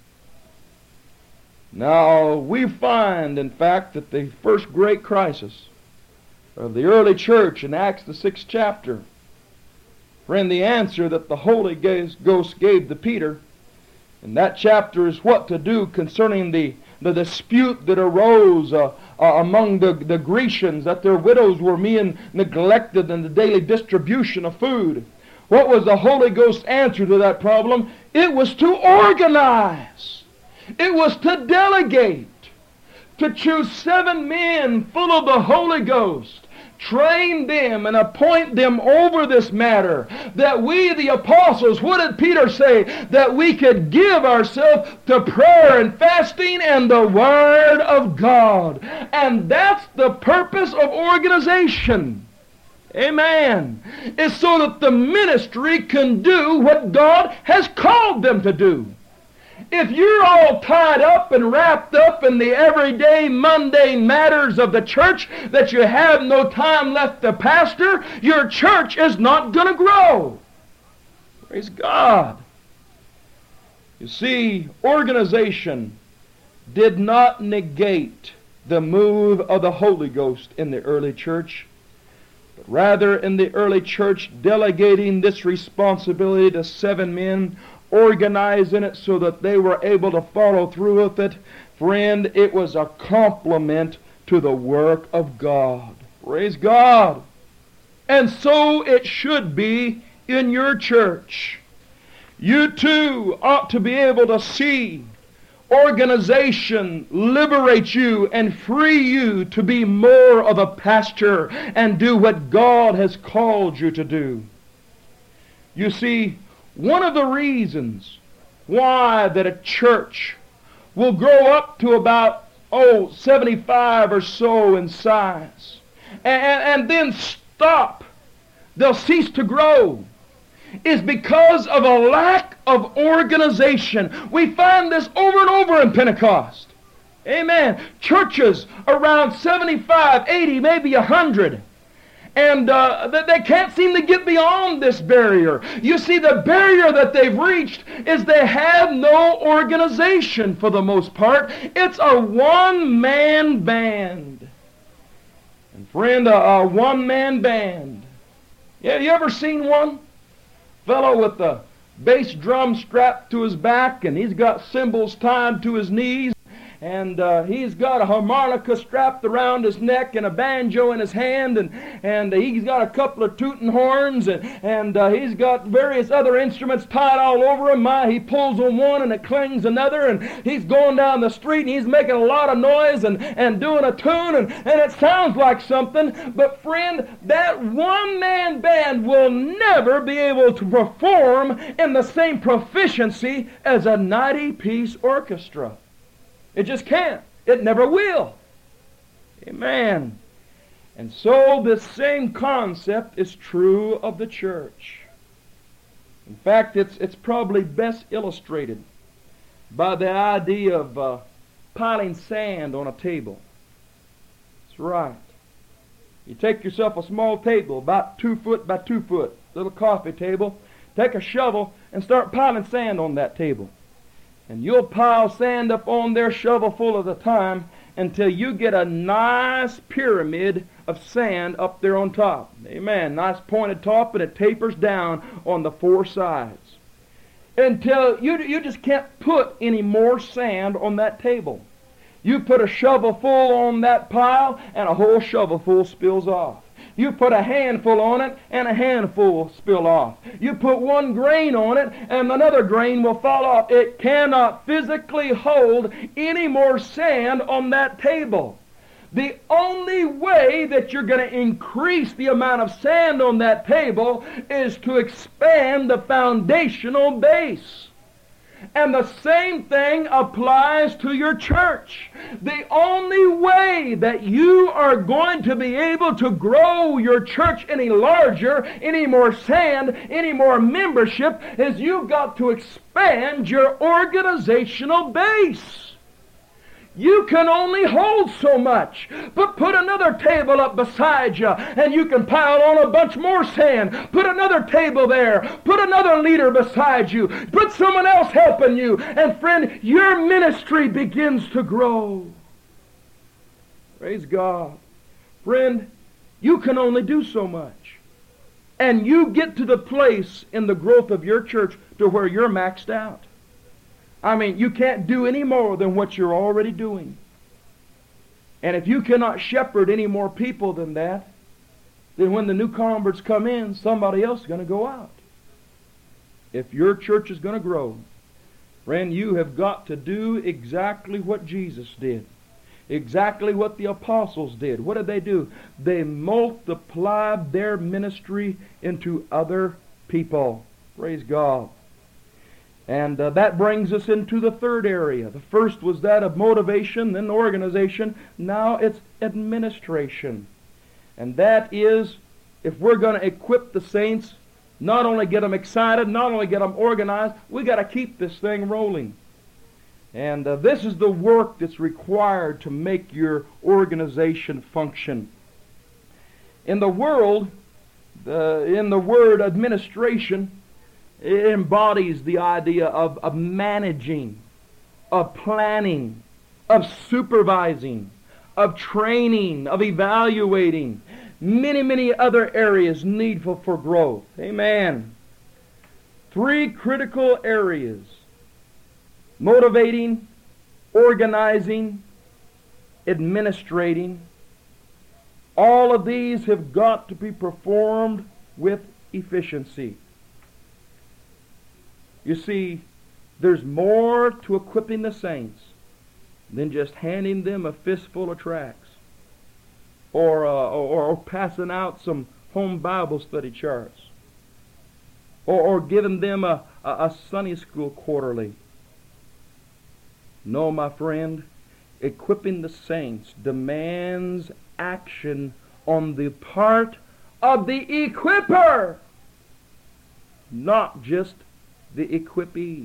Now, we find, in fact, that the first great crisis of the early church in Acts, the sixth chapter, friend, the answer that the Holy Ghost gave to Peter in that chapter is what to do concerning the, the dispute that arose uh, uh, among the, the Grecians, that their widows were being neglected in the daily distribution of food. What was the Holy Ghost's answer to that problem? It was to organize. It was to delegate, to choose seven men full of the Holy Ghost, train them and appoint them over this matter, that we, the apostles, what did Peter say? That we could give ourselves to prayer and fasting and the Word of God. And that's the purpose of organization. Amen. It's so that the ministry can do what God has called them to do. If you're all tied up and wrapped up in the everyday mundane matters of the church, that you have no time left to pastor, your church is not going to grow. Praise God. You see, organization did not negate the move of the Holy Ghost in the early church, but rather in the early church, delegating this responsibility to seven men, organizing it so that they were able to follow through with it. Friend, it was a complement to the work of God. Praise God. And so it should be in your church. You too ought to be able to see organization liberate you and free you to be more of a pastor and do what God has called you to do. You see, one of the reasons why that a church will grow up to about, oh, seventy-five or so in size, and, and then stop, they'll cease to grow, is because of a lack of organization. We find this over and over in Pentecost. Amen. Churches around seventy-five, eighty, maybe one hundred. And uh, that they can't seem to get beyond this barrier. You see, the barrier that they've reached is they have no organization for the most part. It's a one-man band. And friend, a, a one-man band. Yeah, you ever seen one? Fellow with the bass drum strapped to his back, and he's got cymbals tied to his knees. And uh, he's got a harmonica strapped around his neck and a banjo in his hand, and, and he's got a couple of tooting horns, and, and uh, he's got various other instruments tied all over him. My, he pulls on one and it clings another, and he's going down the street and he's making a lot of noise and, and doing a tune, and, and it sounds like something. But friend, that one-man band will never be able to perform in the same proficiency as a ninety-piece orchestra. It just can't. It never will. Amen. And so this same concept is true of the church. In fact, it's, it's probably best illustrated by the idea of uh, piling sand on a table. That's right. You take yourself a small table, about two foot by two foot, little coffee table, take a shovel and start piling sand on that table. And you'll pile sand up on there shovelful at a time until you get a nice pyramid of sand up there on top. Amen. Nice pointed top, and it tapers down on the four sides. Until you, you just can't put any more sand on that table. You put a shovelful on that pile, and a whole shovelful spills off. You put a handful on it, and a handful will spill off. You put one grain on it, and another grain will fall off. It cannot physically hold any more sand on that table. The only way that you're going to increase the amount of sand on that table is to expand the foundational base. And the same thing applies to your church. The only way that you are going to be able to grow your church any larger, any more sand, any more membership, is you've got to expand your organizational base. You can only hold so much. But put another table up beside you, and you can pile on a bunch more sand. Put another table there. Put another leader beside you. Put someone else helping you. And friend, your ministry begins to grow. Praise God. Friend, you can only do so much. And you get to the place in the growth of your church to where you're maxed out. I mean, you can't do any more than what you're already doing. And if you cannot shepherd any more people than that, then when the new converts come in, somebody else is going to go out. If your church is going to grow, friend, you have got to do exactly what Jesus did. Exactly what the apostles did. What did they do? They multiplied their ministry into other people. Praise God. And uh, that brings us into the third area. The first was that of motivation, then organization. Now it's administration. And that is, if we're going to equip the saints, not only get them excited, not only get them organized, we got to keep this thing rolling. And uh, this is the work that's required to make your organization function. In the world, the, in the word administration, it embodies the idea of, of managing, of planning, of supervising, of training, of evaluating. Many, many other areas needful for growth. Amen. Three critical areas: motivating, organizing, administrating. All of these have got to be performed with efficiency. You see, there's more to equipping the saints than just handing them a fistful of tracts or, uh, or, or passing out some home Bible study charts or, or giving them a, a, a Sunday school quarterly. No, my friend, equipping the saints demands action on the part of the equipper, not just the equippee.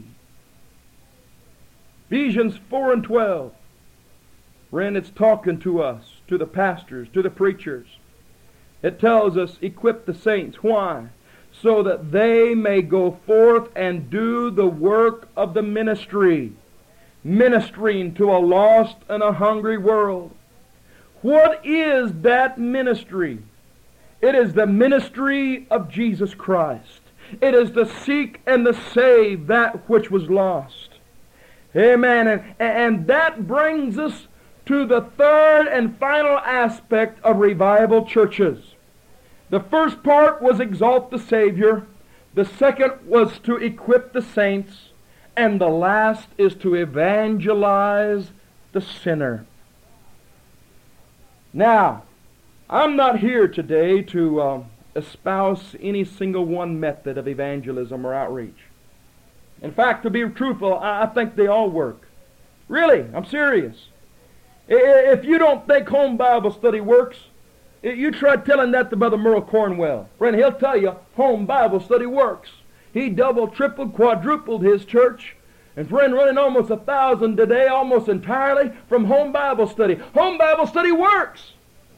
Ephesians four and twelve. Friend, it's talking to us, to the pastors, to the preachers. It tells us, equip the saints. Why? So that they may go forth and do the work of the ministry, ministering to a lost and a hungry world. What is that ministry? It is the ministry of Jesus Christ. It is to seek and to save that which was lost. Amen. And, and that brings us to the third and final aspect of revival churches. The first part was exalt the Savior. The second was to equip the saints. And the last is to evangelize the sinner. Now, I'm not here today to um, espouse any single one method of evangelism or outreach. In fact, to be truthful, I, I think they all work. Really, I'm serious. If you don't think home Bible study works, you try telling that to Brother Merle Cornwell. Friend, he'll tell you home Bible study works. He doubled, tripled, quadrupled his church. And friend, running almost a thousand today, almost entirely from home Bible study. Home Bible study works.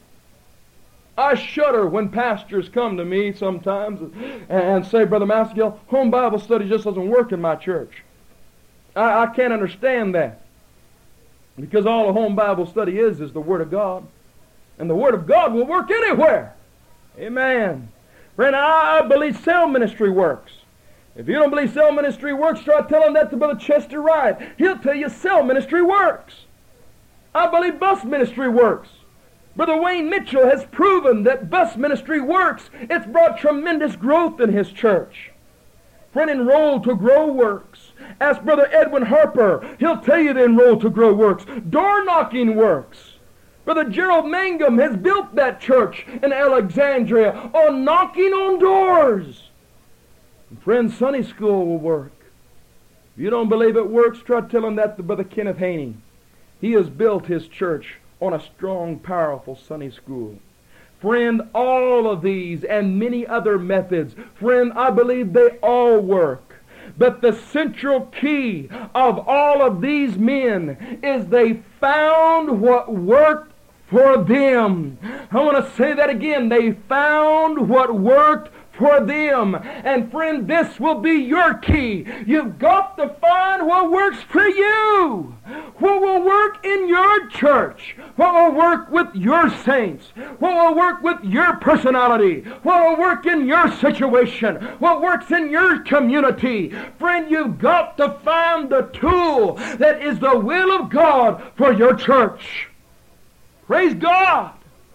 I shudder when pastors come to me sometimes and say, Brother Maskill, home Bible study just doesn't work in my church. I, I can't understand that. Because all a home Bible study is, is the Word of God. And the Word of God will work anywhere. Amen. Friend, I, I believe cell ministry works. If you don't believe cell ministry works, try telling that to Brother Chester Wright. He'll tell you cell ministry works. I believe bus ministry works. Brother Wayne Mitchell has proven that bus ministry works. It's brought tremendous growth in his church. Friend, Enroll to Grow works. Ask Brother Edwin Harper. He'll tell you the Enroll to Grow works. Door knocking works. Brother Gerald Mangum has built that church in Alexandria on knocking on doors. And friend, Sunday school will work. If you don't believe it works, try telling that to Brother Kenneth Haney. He has built his church on a strong, powerful Sunday school. Friend, all of these and many other methods, friend, I believe they all work. But the central key of all of these men is they found what worked for them. I want to say that again. They found what worked for them. And friend, this will be your key. You've got to find what works for you. What will work in your church. What will work with your saints. What will work with your personality. What will work in your situation. What works in your community. Friend, you've got to find the tool that is the will of God for your church. Praise God.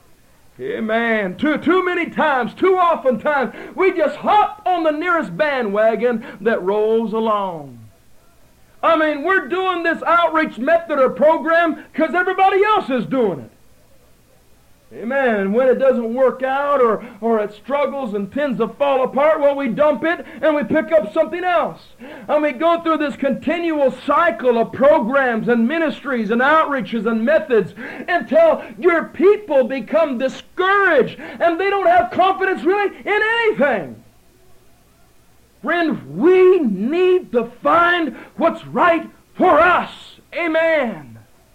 Amen. Too, too many times, too often times, we just hop on the nearest bandwagon that rolls along. I mean, we're doing this outreach method or program because everybody else is doing it. Amen. And when it doesn't work out or, or it struggles and tends to fall apart, well, we dump it and we pick up something else. And we go through this continual cycle of programs and ministries and outreaches and methods until your people become discouraged and they don't have confidence really in anything. Friend, we need to find what's right for us. Amen.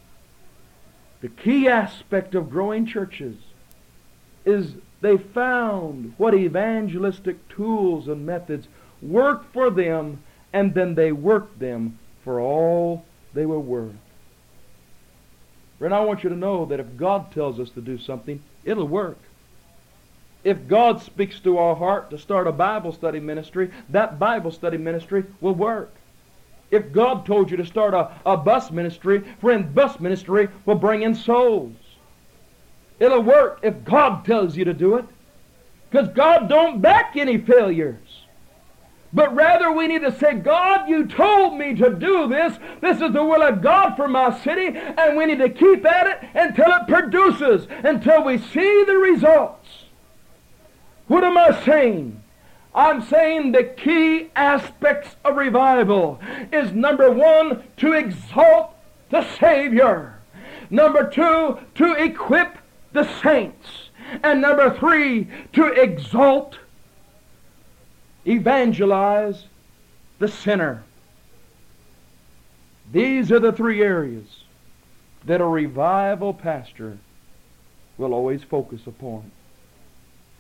The key aspect of growing churches is they found what evangelistic tools and methods worked for them, and then they worked them for all they were worth. Friend, I want you to know that if God tells us to do something, it'll work. If God speaks to our heart to start a Bible study ministry, that Bible study ministry will work. If God told you to start a, a bus ministry, friend, bus ministry will bring in souls. It'll work if God tells you to do it. Because God don't back any failures. But rather we need to say, God, you told me to do this. This is the will of God for my city. And we need to keep at it until it produces, until we see the results. What am I saying? I'm saying the key aspects of revival is, number one, to exalt the Savior. Number two, to equip the saints. And number three, to exalt, evangelize the sinner. These are the three areas that a revival pastor will always focus upon.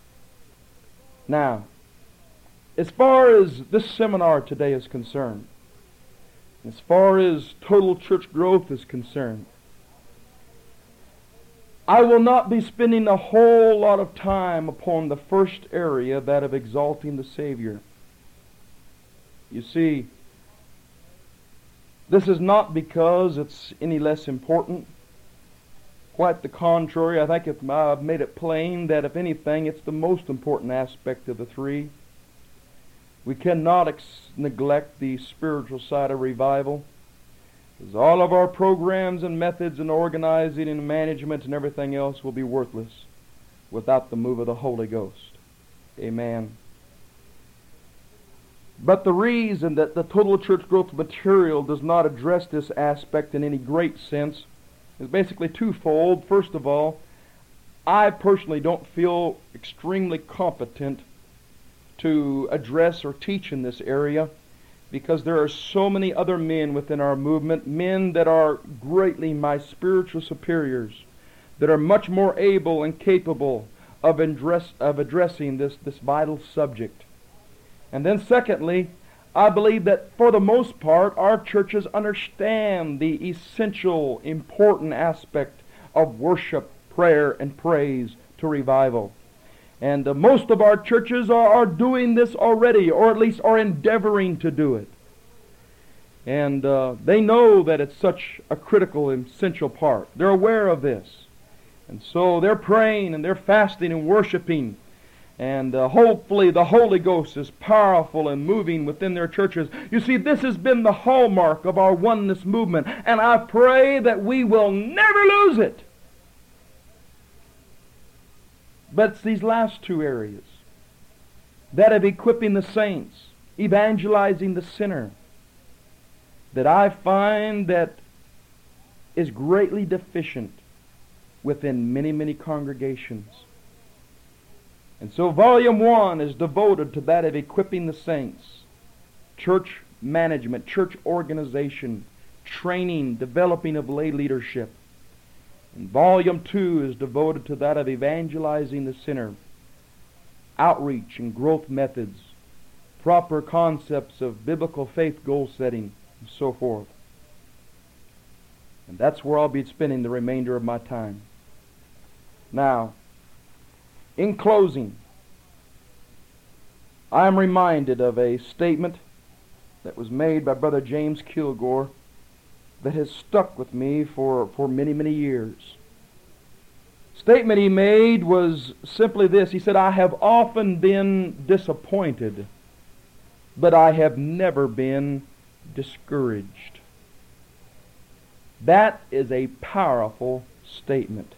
Now, as far as this seminar today is concerned, as far as total church growth is concerned, I will not be spending a whole lot of time upon the first area, that of exalting the Savior. You see, this is not because it's any less important. Quite the contrary. I think if I've made it plain that if anything, it's the most important aspect of the three. We cannot ex- neglect the spiritual side of revival, because all of our programs and methods and organizing and management and everything else will be worthless without the move of the Holy Ghost. Amen. But the reason that the total church growth material does not address this aspect in any great sense is basically twofold. First of all, I personally don't feel extremely competent to address or teach in this area, because there are so many other men within our movement, men that are greatly my spiritual superiors, that are much more able and capable of, address, of addressing this, this vital subject. And then secondly, I believe that for the most part, our churches understand the essential, important aspect of worship, prayer, and praise to revival. And uh, most of our churches are, are doing this already, or at least are endeavoring to do it. And uh, they know that it's such a critical and essential part. They're aware of this. And so they're praying and they're fasting and worshiping. And uh, hopefully the Holy Ghost is powerful and moving within their churches. You see, this has been the hallmark of our oneness movement. And I pray that we will never lose it. But it's these last two areas, that of equipping the saints, evangelizing the sinner, that I find that is greatly deficient within many, many congregations. And so volume one is devoted to that of equipping the saints, church management, church organization, training, developing of lay leadership. And volume two is devoted to that of evangelizing the sinner, outreach and growth methods, proper concepts of biblical faith goal setting, and so forth. And that's where I'll be spending the remainder of my time. Now, in closing, I am reminded of a statement that was made by Brother James Kilgore that has stuck with me for, for many, many years. Statement he made was simply this. He said, "I have often been disappointed, but I have never been discouraged." That is a powerful statement.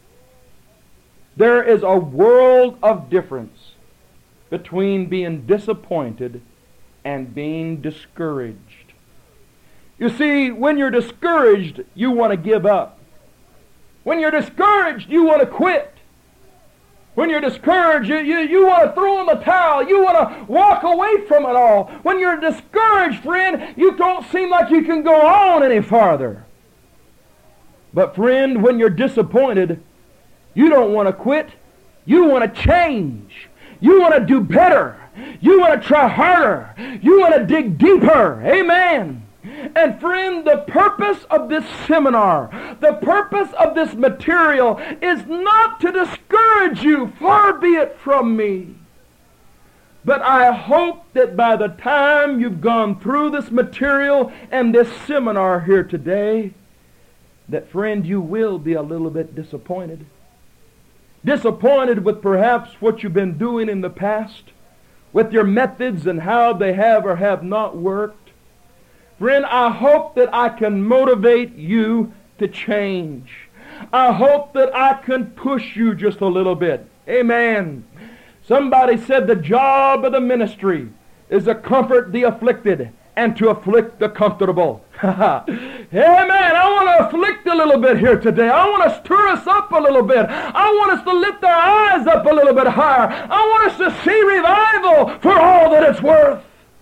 There is a world of difference between being disappointed and being discouraged. You see, when you're discouraged, you want to give up. When you're discouraged, you want to quit. When you're discouraged, you, you, you want to throw in the towel. You want to walk away from it all. When you're discouraged, friend, you don't seem like you can go on any farther. But friend, when you're disappointed, you don't want to quit. You want to change. You want to do better. You want to try harder. You want to dig deeper. Amen. And friend, the purpose of this seminar, the purpose of this material is not to discourage you, far be it from me. But I hope that by the time you've gone through this material and this seminar here today, that friend, you will be a little bit disappointed. Disappointed with perhaps what you've been doing in the past, with your methods and how they have or have not worked. Friend, I hope that I can motivate you to change. I hope that I can push you just a little bit. Amen. Somebody said the job of the ministry is to comfort the afflicted and to afflict the comfortable. Amen. I want to afflict a little bit here today. I want to stir us up a little bit. I want us to lift our eyes up a little bit higher. I want us to see revival for all that it's worth.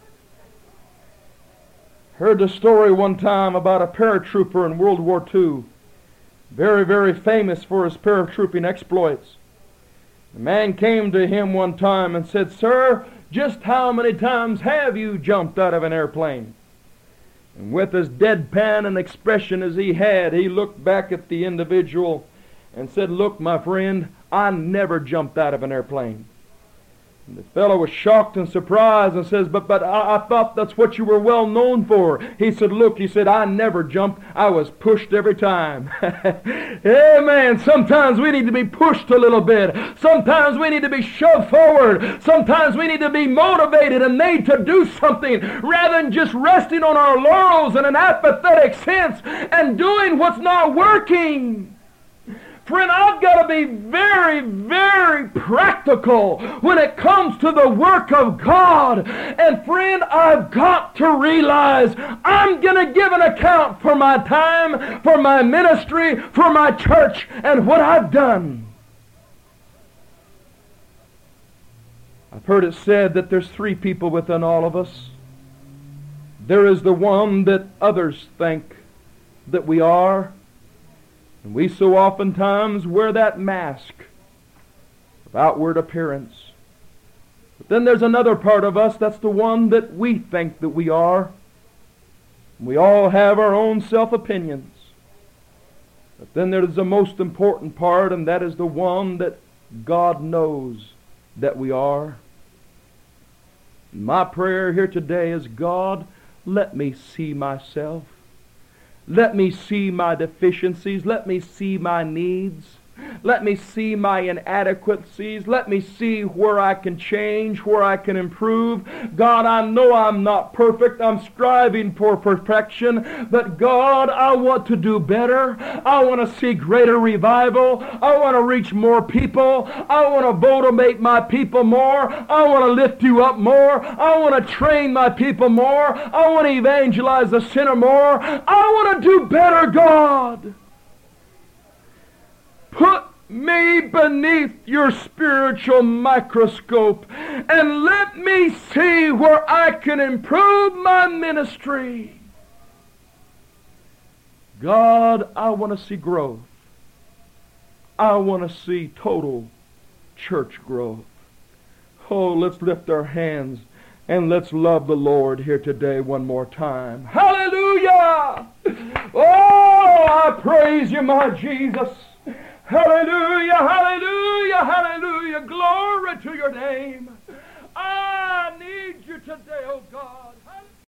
Heard the story one time about a paratrooper in World War Two. Very, very famous for his paratrooping exploits. The man came to him one time and said, "Sir, just how many times have you jumped out of an airplane?" And with as deadpan an expression as he had, he looked back at the individual and said, "Look, my friend, I never jumped out of an airplane." And the fellow was shocked and surprised and says, but but I, I thought that's what you were well known for. He said, "Look," he said, "I never jumped. I was pushed every time." Amen. Sometimes we need to be pushed a little bit. Sometimes we need to be shoved forward. Sometimes we need to be motivated and made to do something rather than just resting on our laurels in an apathetic sense and doing what's not working. Friend, I've got to be very, very practical when it comes to the work of God. And friend, I've got to realize I'm going to give an account for my time, for my ministry, for my church, and what I've done. I've heard it said that there's three people within all of us. There is the one that others think that we are. And we so oftentimes wear that mask of outward appearance. But then there's another part of us, that's the one that we think that we are. We all have our own self-opinions. But then there's the most important part, and that is the one that God knows that we are. My prayer here today is, God, let me see myself. Let me see my deficiencies. Let me see my needs. Let me see my inadequacies. Let me see where I can change, where I can improve. God, I know I'm not perfect. I'm striving for perfection. But God, I want to do better. I want to see greater revival. I want to reach more people. I want to motivate my people more. I want to lift you up more. I want to train my people more. I want to evangelize the sinner more. I want to do better, God. Put me beneath your spiritual microscope and let me see where I can improve my ministry. God, I want to see growth. I want to see total church growth. Oh, let's lift our hands and let's love the Lord here today one more time. Hallelujah! Oh, I praise you, my Jesus. Hallelujah, hallelujah, hallelujah. Glory to your name. I need you today, oh God.